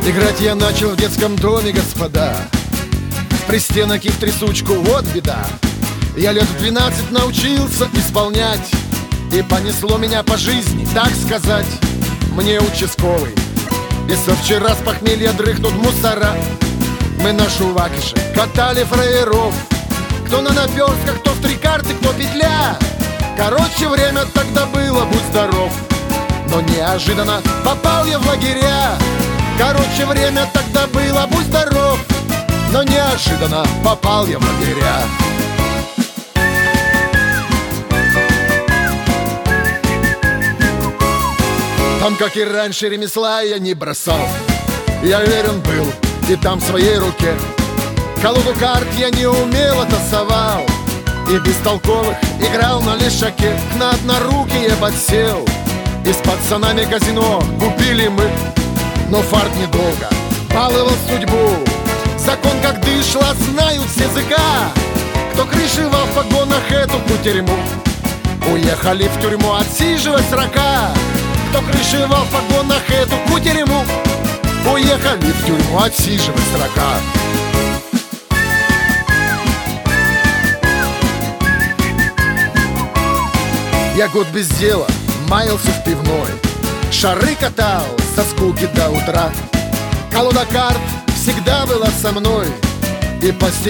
Играть я начал в детском доме, господа, в пристенок и в трясучку, вот беда. Я лет в 12 научился исполнять, и понесло меня по жизни, так сказать. Мне участковый, и со вчера с похмелья дрыхнут мусора. Мы на Шувакише катали фраеров, кто на наперстках, кто в три карты, кто петля. Короче, время тогда было, будь здоров. Но неожиданно попал я в лагеря. Короче, время тогда было, будь здоров. Но неожиданно попал я в лагеря. Там, как и раньше, ремесла я не бросал. Я верен был и там в своей руке. Колоду карт я не умело тасовал, и бестолковых играл на лешаке. На однорукие подсел, и с пацанами казино купили мы. Но фарт недолго баловал судьбу. Закон как дышла, знают с языка. Кто крышевал в погонах эту кутерьму, уехали в тюрьму отсиживать срока. Кто крышевал в погонах эту кутерьму, уехали в тюрьму отсиживать срока. Я год без дела маялся в пивной, шары катал со скуки до утра. Колода карт всегда была со мной, и